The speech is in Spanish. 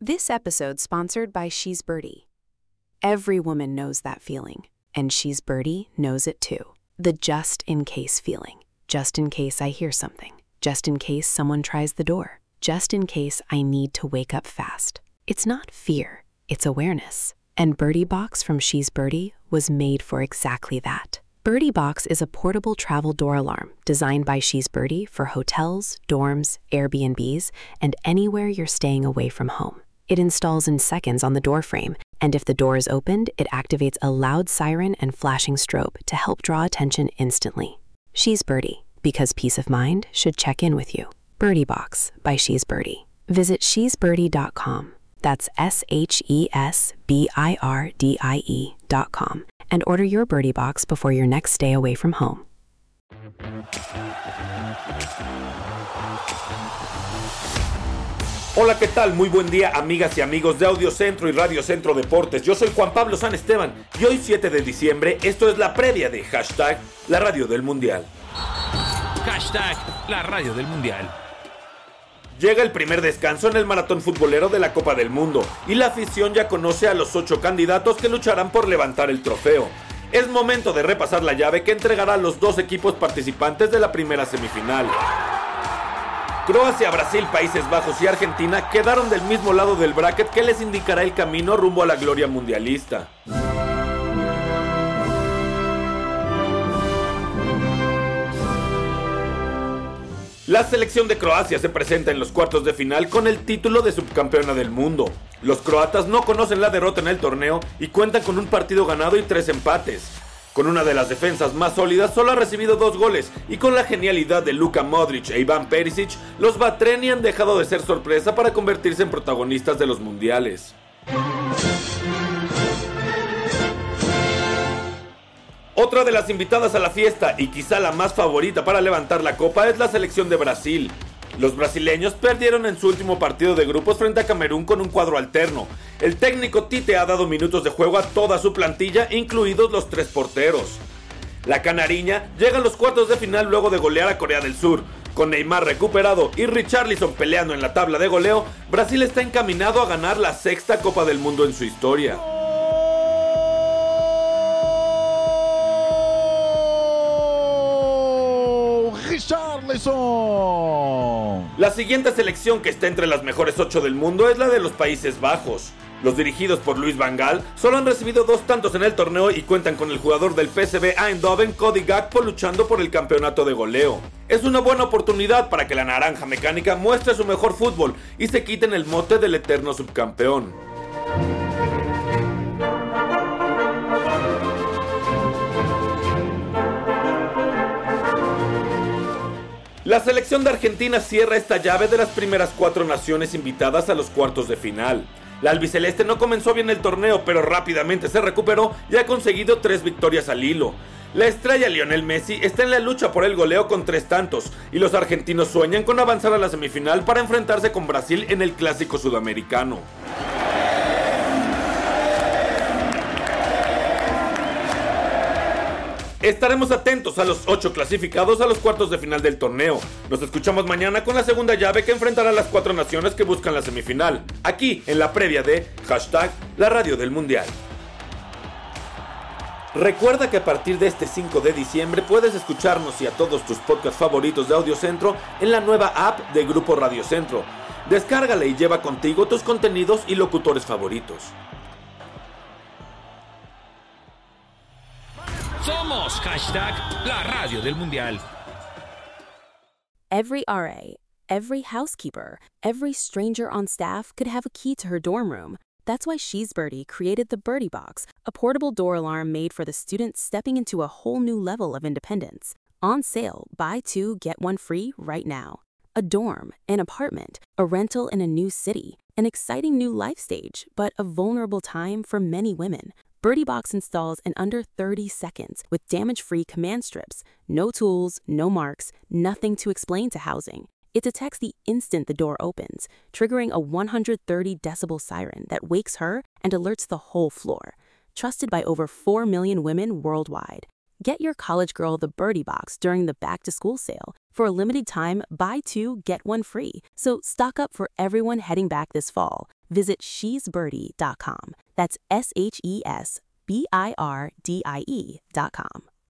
This episode sponsored by She's Birdie. Every woman knows that feeling, and She's Birdie knows it too. The just-in-case feeling. Just in case I hear something. Just in case someone tries the door. Just in case I need to wake up fast. It's not fear, it's awareness. And Birdie Box from She's Birdie was made for exactly that. Birdie Box is a portable travel door alarm designed by She's Birdie for hotels, dorms, Airbnbs, and anywhere you're staying away from home. It installs in seconds on the door frame, and if the door is opened, it activates a loud siren and flashing strobe to help draw attention instantly. She's Birdie, because peace of mind should check in with you. Birdie Box by She's Birdie. Visit shesbirdie.com. That's SHESBIRDIE.com. And order your Birdie Box before your next stay away from home. Hola, ¿qué tal? Muy buen día, amigas y amigos de Audio Centro y Radio Centro Deportes. Yo soy Juan Pablo San Esteban y hoy 7 de diciembre esto es la previa de Hashtag La Radio del Mundial. Hashtag La Radio del Mundial. Llega el primer descanso en el maratón futbolero de la Copa del Mundo y la afición ya conoce a los 8 candidatos que lucharán por levantar el trofeo. Es momento de repasar la llave que entregará a los 2 equipos participantes de la primera semifinal. Croacia, Brasil, Países Bajos y Argentina quedaron del mismo lado del bracket que les indicará el camino rumbo a la gloria mundialista. La selección de Croacia se presenta en los cuartos de final con el título de subcampeona del mundo. Los croatas no conocen la derrota en el torneo y cuentan con un partido ganado y 3 empates. Con una de las defensas más sólidas, solo ha recibido 2 goles y con la genialidad de Luka Modric e Ivan Perisic, los Batreni han dejado de ser sorpresa para convertirse en protagonistas de los mundiales. Otra de las invitadas a la fiesta y quizá la más favorita para levantar la copa es la selección de Brasil. Los brasileños perdieron en su último partido de grupos frente a Camerún con un cuadro alterno. El técnico Tite ha dado minutos de juego a toda su plantilla, incluidos los 3 porteros. La canariña llega a los cuartos de final luego de golear a Corea del Sur. Con Neymar recuperado y Richarlison peleando en la tabla de goleo, Brasil está encaminado a ganar la 6ª Copa del Mundo en su historia. La siguiente selección que está entre las mejores 8 del mundo es la de los Países Bajos. Los dirigidos por Louis van Gaal solo han recibido 2 tantos en el torneo y cuentan con el jugador del PSV Eindhoven, Cody Gakpo, luchando por el campeonato de goleo. Es una buena oportunidad para que la naranja mecánica muestre su mejor fútbol y se quiten el mote del eterno subcampeón. La selección de Argentina cierra esta llave de las primeras 4 naciones invitadas a los cuartos de final. La albiceleste no comenzó bien el torneo, pero rápidamente se recuperó y ha conseguido 3 victorias al hilo. La estrella Lionel Messi está en la lucha por el goleo con 3 tantos, y los argentinos sueñan con avanzar a la semifinal para enfrentarse con Brasil en el clásico sudamericano. Estaremos atentos a los 8 clasificados a los cuartos de final del torneo. Nos escuchamos mañana con la segunda llave que enfrentará a las 4 naciones que buscan la semifinal, aquí en la previa de Hashtag La Radio del Mundial. Recuerda que a partir de este 5 de diciembre puedes escucharnos y a todos tus podcasts favoritos de Audio Centro en la nueva app de Grupo Radio Centro. Descárgala y lleva contigo tus contenidos y locutores favoritos. Somos Hashtag La Radio del Mundial. Every RA, every housekeeper, every stranger on staff could have a key to her dorm room. That's why She's Birdie created the Birdie Box, a portable door alarm made for the students stepping into a whole new level of independence. On sale, buy 2, get 1 free right now. A dorm, an apartment, a rental in a new city, an exciting new life stage, but a vulnerable time for many women. Birdie Box installs in under 30 seconds with damage-free command strips. No tools, no marks, nothing to explain to housing. It detects the instant the door opens, triggering a 130 decibel siren that wakes her and alerts the whole floor. Trusted by over 4 million women worldwide. Get your college girl the Birdie Box during the back-to-school sale. For a limited time, buy 2, get 1 free. So stock up for everyone heading back this fall. Visit shesbirdie.com. That's SHESBIRDIE.com.